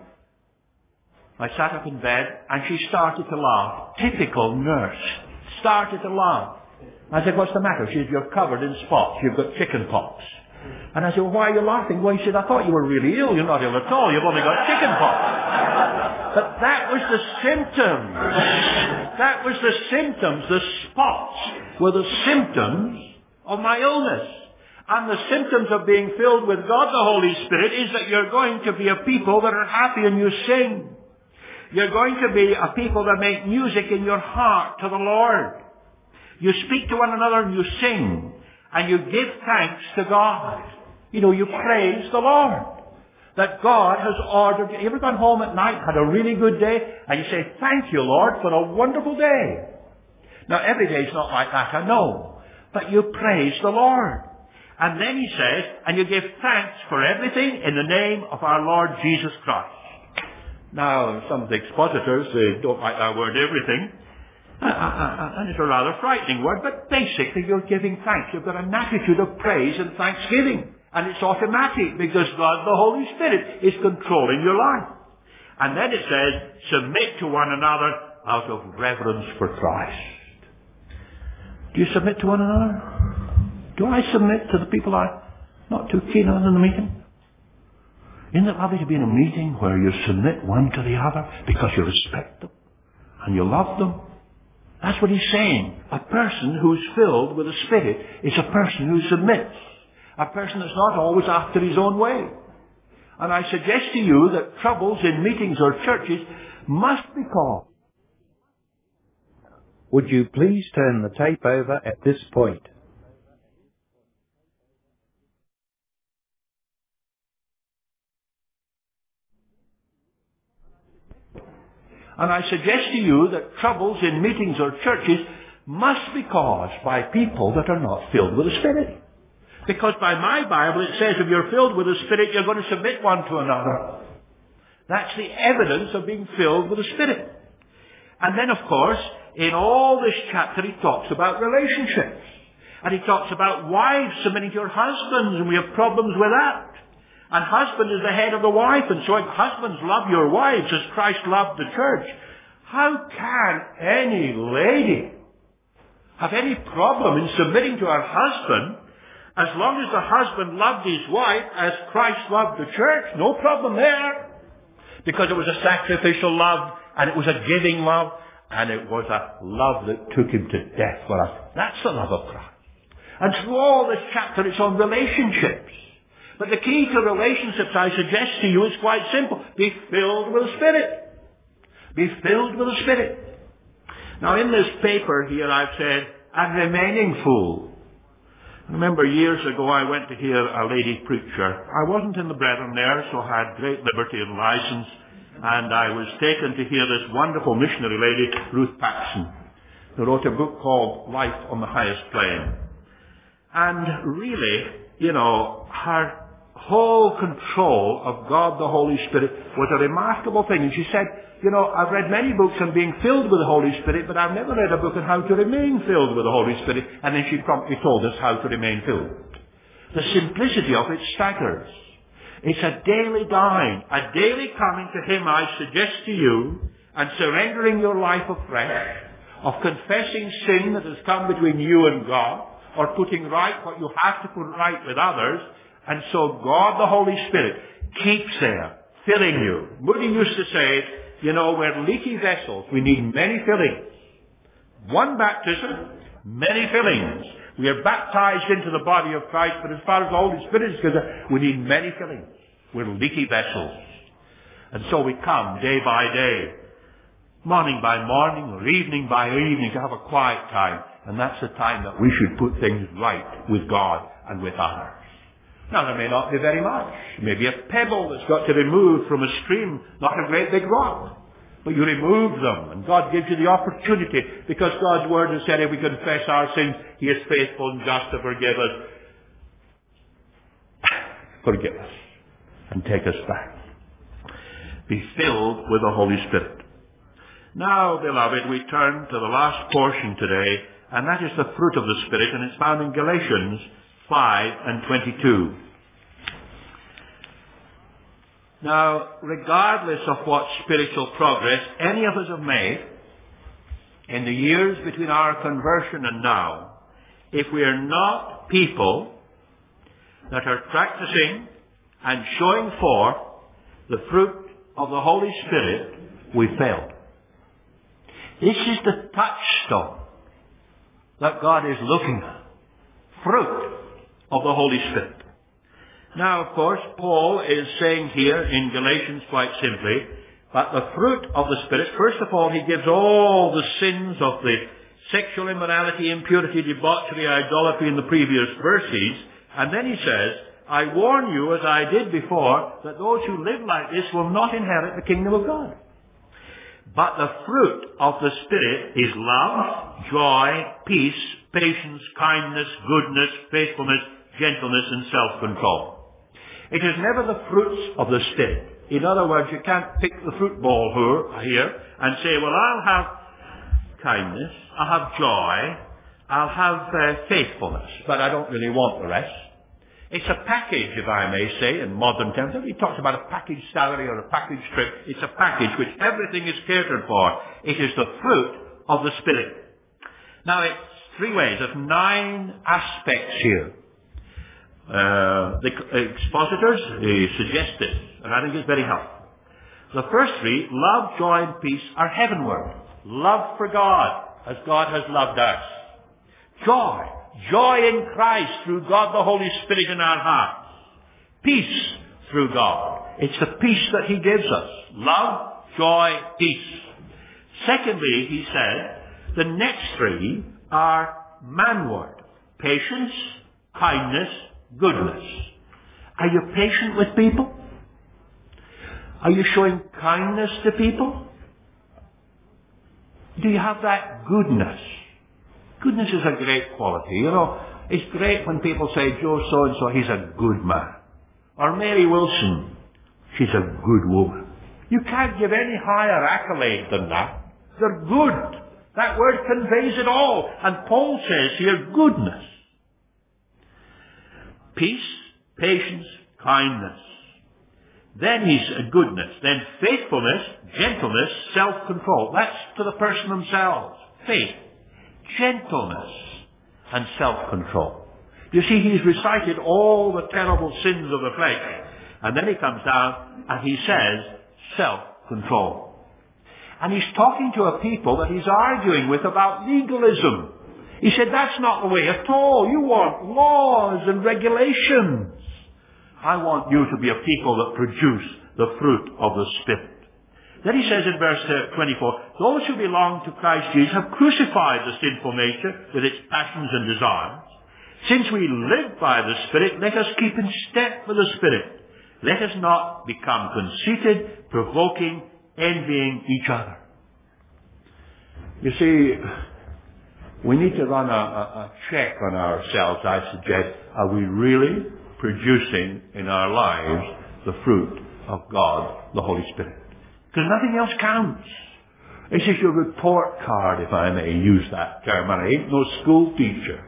I sat up in bed and she started to laugh. Typical nurse. Started to laugh. I said, what's the matter? She said, you're covered in spots. You've got chicken pox. And I said, well, why are you laughing? Well, he said, I thought you were really ill. You're not ill at all. You've only got chicken pox. But that was the symptoms. That was the symptoms. The spots were the symptoms of my illness. And the symptoms of being filled with God the Holy Spirit is that you're going to be a people that are happy and you sing. You're going to be a people that make music in your heart to the Lord. You speak to one another and you sing. And you give thanks to God. You know, you praise the Lord. That God has ordered you. You ever gone home at night, had a really good day, and you say, thank you, Lord, for a wonderful day. Now, every day's not like that, I know. But you praise the Lord. And then he says, and you give thanks for everything in the name of our Lord Jesus Christ. Now, some of the expositors, they don't like that word, everything. Uh, uh, uh, and it's a rather frightening word, but basically you're giving thanks. You've got an attitude of praise and thanksgiving. And it's automatic because God, the Holy Spirit, is controlling your life. And then it says, submit to one another out of reverence for Christ. Do you submit to one another? Do I submit to the people I'm not too keen on in the meeting? Isn't it lovely to be in a meeting where you submit one to the other because you respect them and you love them? That's what he's saying. A person who's filled with the Spirit is a person who submits. A person that's not always after his own way. And I suggest to you that troubles in meetings or churches must be caused. Would you please turn the tape over at this point? And I suggest to you that troubles in meetings or churches must be caused by people that are not filled with the Spirit. Because by my Bible it says if you're filled with the Spirit, you're going to submit one to another. That's the evidence of being filled with the Spirit. And then, of course, in all this chapter he talks about relationships. And he talks about wives submitting to your husbands, and we have problems with that. And husband is the head of the wife, and so if husbands love your wives as Christ loved the church, how can any lady have any problem in submitting to her husband as long as the husband loved his wife as Christ loved the church? No problem there. Because it was a sacrificial love, and it was a giving love, and it was a love that took him to death for us. That's the love of Christ. And through all this chapter it's on relationships. But the key to relationships, I suggest to you, is quite simple. Be filled with the Spirit. Be filled with the Spirit. Now in this paper here I've said, and remaining full. I remember years ago I went to hear a lady preacher. I wasn't in the brethren there, so I had great liberty and license. And I was taken to hear this wonderful missionary lady, Ruth Paxson, who wrote a book called Life on the Highest Plane. And really, you know, her whole control of God the Holy Spirit was a remarkable thing. And she said, you know, I've read many books on being filled with the Holy Spirit, but I've never read a book on how to remain filled with the Holy Spirit. And then she promptly told us how to remain filled. The simplicity of it staggers. It's a daily dying, a daily coming to Him, I suggest to you, and surrendering your life afresh, of confessing sin that has come between you and God, or putting right what you have to put right with others. And so God the Holy Spirit keeps there, filling you. Moody used to say, you know, we're leaky vessels. We need many fillings. One baptism, many fillings. We are baptized into the body of Christ, but as far as the Holy Spirit is concerned, we need many fillings. We're leaky vessels. And so we come day by day, morning by morning, or evening by evening, to have a quiet time. And that's the time that we should put things right with God and with others. Now, there may not be very much. Maybe a pebble that's got to be removed from a stream, not a great big rock. But you remove them, and God gives you the opportunity, because God's Word has said if we confess our sins, He is faithful and just to forgive us. Forgive us and take us back. Be filled with the Holy Spirit. Now, beloved, we turn to the last portion today, and that is the fruit of the Spirit, and it's found in Galatians five and twenty-two. Now, regardless of what spiritual progress any of us have made in the years between our conversion and now, if we are not people that are practicing and showing forth the fruit of the Holy Spirit, we fail. This is the touchstone that God is looking at. Fruit of the Holy Spirit. Now, of course, Paul is saying here in Galatians quite simply, but the fruit of the Spirit, first of all, he gives all the sins of the sexual immorality, impurity, debauchery, idolatry in the previous verses, and then he says, I warn you, as I did before, that those who live like this will not inherit the kingdom of God. But the fruit of the Spirit is love, joy, peace, patience, kindness, goodness, faithfulness, gentleness, and self-control. It is never the fruits of the Spirit. In other words, you can't pick the fruit ball here and say, well, I'll have kindness, I'll have joy, I'll have uh, faithfulness, but I don't really want the rest. It's a package, if I may say, in modern terms. He talks about a package salary or a package trip. It's a package which everything is catered for. It is the fruit of the Spirit. Now, it's three ways. There's nine aspects here. Uh, the expositors they suggest this, and I think it's very helpful. The first three, love, joy, and peace, are heavenward. Love for God, as God has loved us. Joy. Joy in Christ through God the Holy Spirit in our hearts. Peace through God. It's the peace that He gives us. Love, joy, peace. Secondly, he said, the next three are manward. Patience, kindness, goodness. Are you patient with people? Are you showing kindness to people? Do you have that goodness? Goodness is a great quality. You know, it's great when people say, Joe so-and-so, he's a good man. Or Mary Wilson, she's a good woman. You can't give any higher accolade than that. They're good. That word conveys it all. And Paul says here, goodness. Peace, patience, kindness. Then he's a goodness. Then faithfulness, gentleness, self-control. That's to the person themselves. Faith, gentleness, and self-control. You see, he's recited all the terrible sins of the flesh. And then he comes down and he says, self-control. And he's talking to a people that he's arguing with about legalism. He said, that's not the way at all. You want laws and regulations. I want you to be a people that produce the fruit of the Spirit. Then he says in verse twenty-four, those who belong to Christ Jesus have crucified the sinful nature with its passions and desires. Since we live by the Spirit, let us keep in step with the Spirit. Let us not become conceited, provoking, envying each other. You see, we need to run a, a, a check on ourselves, I suggest. Are we really producing in our lives the fruit of God, the Holy Spirit? Because nothing else counts. This is your report card, if I may use that term. And I ain't no school teacher.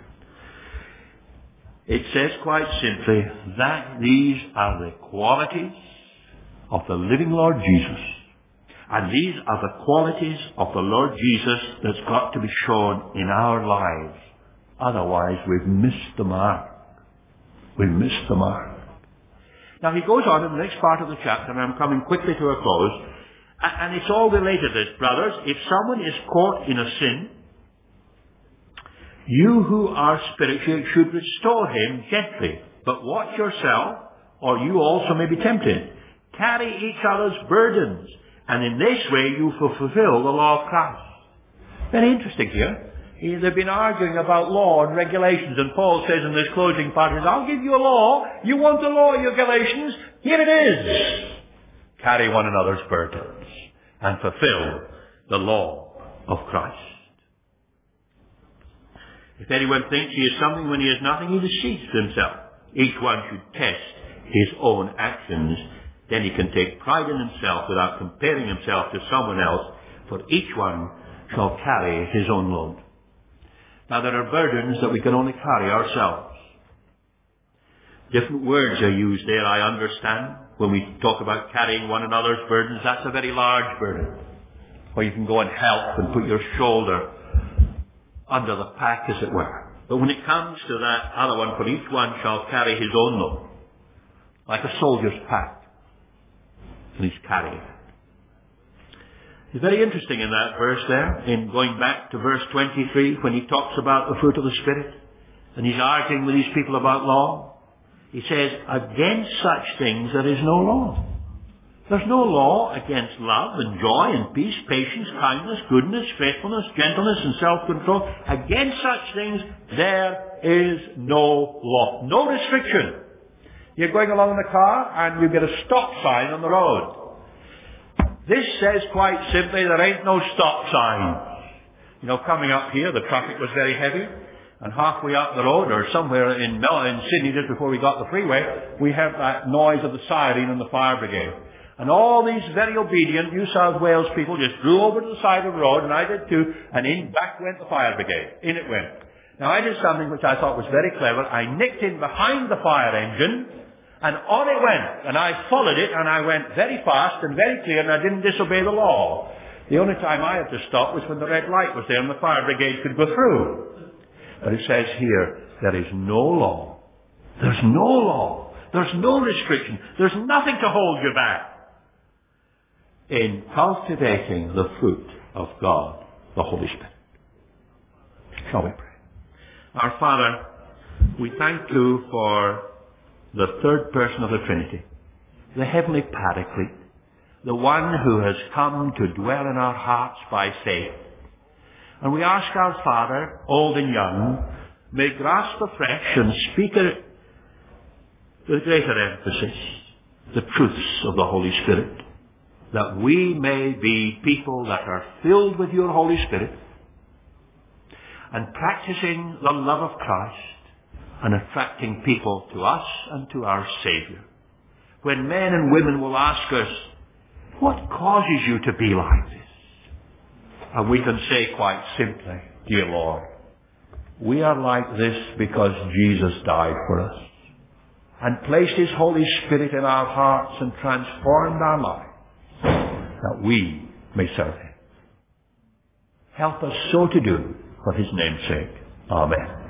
It says quite simply that these are the qualities of the living Lord Jesus. And these are the qualities of the Lord Jesus that's got to be shown in our lives. Otherwise, we've missed the mark. We've missed the mark. Now, he goes on in the next part of the chapter, and I'm coming quickly to a close, and it's all related to this, brothers. If someone is caught in a sin, you who are spiritual should restore him gently. But watch yourself, or you also may be tempted. Carry each other's burdens, and in this way you will fulfill the law of Christ. Very interesting here. They've been arguing about law and regulations, and Paul says in this closing part, I'll give you a law. You want the law, you Galatians? Here it is. Carry one another's burdens and fulfill the law of Christ. If anyone thinks he is something when he is nothing, he deceives himself. Each one should test his own actions. Then he can take pride in himself without comparing himself to someone else, for each one shall carry his own load. Now, there are burdens that we can only carry ourselves. Different words are used there, I understand. When we talk about carrying one another's burdens, that's a very large burden, where you can go and help and put your shoulder under the pack, as it were. But when it comes to that other one, for each one shall carry his own load, like a soldier's pack, and he's carrying it. It's very interesting in that verse there, in going back to verse twenty-three, when he talks about the fruit of the Spirit, and he's arguing with these people about law. He says, against such things there is no law. There's no law against love and joy and peace, patience, kindness, goodness, faithfulness, gentleness, and self-control. Against such things there is no law. No restriction. You're going along in the car and you get a stop sign on the road. This says quite simply there ain't no stop sign. You know, coming up here, the traffic was very heavy. And halfway up the road, or somewhere in, in Sydney, just before we got the freeway, we heard that noise of the siren and the fire brigade. And all these very obedient New South Wales people just drew over to the side of the road, and I did too, and in back went the fire brigade. In it went. Now I did something which I thought was very clever. I nicked in behind the fire engine, and on it went. And I followed it, and I went very fast and very clear, and I didn't disobey the law. The only time I had to stop was when the red light was there and the fire brigade could go through. But it says here, there is no law. There's no law. There's no restriction. There's nothing to hold you back in cultivating the fruit of God, the Holy Spirit. Shall we pray? Our Father, we thank you for the third person of the Trinity, the heavenly Paraclete, the one who has come to dwell in our hearts by faith. And we ask our Father, old and young, may grasp afresh and speak it with greater emphasis, the truths of the Holy Spirit, that we may be people that are filled with your Holy Spirit and practicing the love of Christ and attracting people to us and to our Savior. When men and women will ask us, what causes you to be like this? And we can say quite simply, dear Lord, we are like this because Jesus died for us and placed his Holy Spirit in our hearts and transformed our lives that we may serve him. Help us so to do for his name's sake. Amen.